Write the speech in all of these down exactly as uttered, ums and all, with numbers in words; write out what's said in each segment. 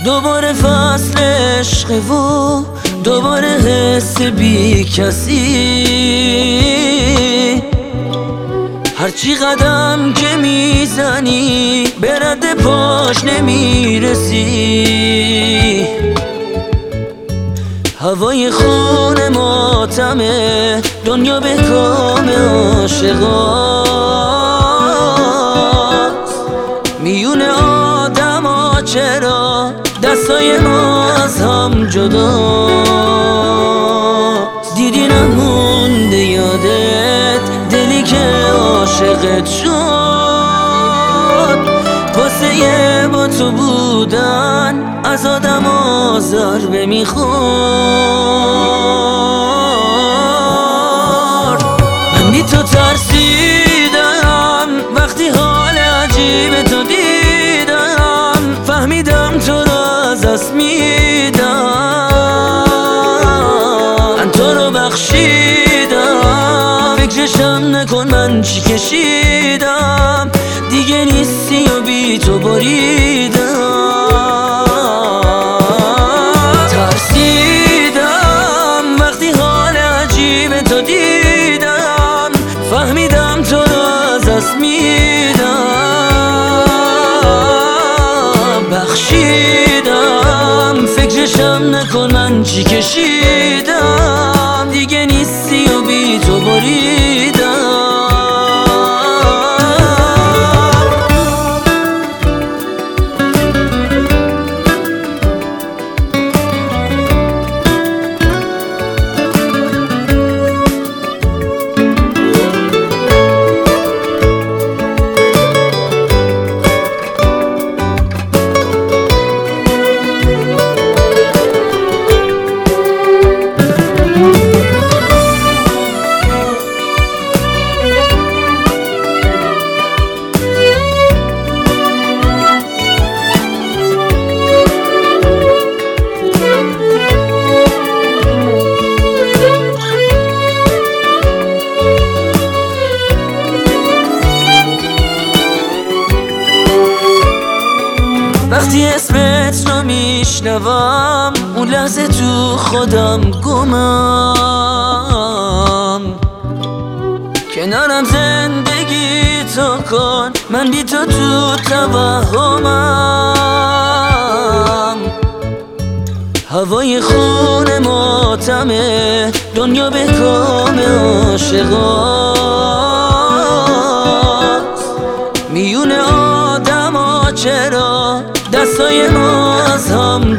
دوباره فصل عشق و دوباره حس بی کسی. هرچی قدم که میزنی به رد پاش نمیرسی. هوای خون ماتمه، دنیا به کام عاشقاست. میون آدم ها چرا دستای ما از هم جداست؟ دیدی نمونده یادت دلی که عاشقت شد. واسه یه با تو بودن از آدم ها ضربه میخور. من بی تو ترسیدم وقتی حال عجیب تو دیدم. فهمیدم تو را از دست میدم. من تو رو بخشیدم، فکرشم نکن من چی کشیدم. دیگه نیستی و بی تو بریدم. ترسیدم وقتی حال عجیب تو دیدم. فهمیدم تو رو از دست میدم. بخشیدم، فکرشم نکن من چی کشیدم. دیگه نیستی و بی تو بریدم. وقتی اسمت رو میشنوم اون لحظه تو خودم گمم. کنارم زندگی تو کن، من بی تو تو توهمم. هوای خون ماتمه، دنیا به کام عاشقاست. میون آدم ها چرا دستای ما از هم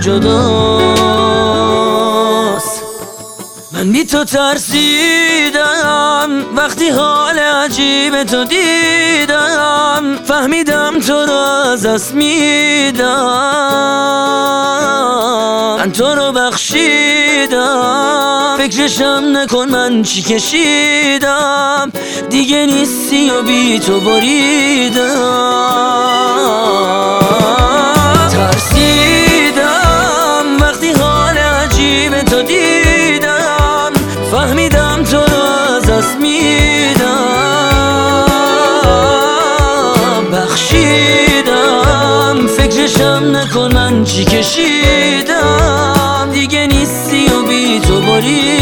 جداست؟ من بی تو ترسیدم وقتی حال عجیب تو دیدم. فهمیدم تو رو از دست میدم. من تو رو بخشیدم، فکرشم نکن من چی کشیدم. دیگه نیستی و بی تو بریدم. ترسیدم وقتی حال عجیب تو دیدم. فهمیدم تو رو از دست میدم. بخشیدم، فکرشم نکن من چی کشیدم. دیگه نیستی و بی تو بریدم.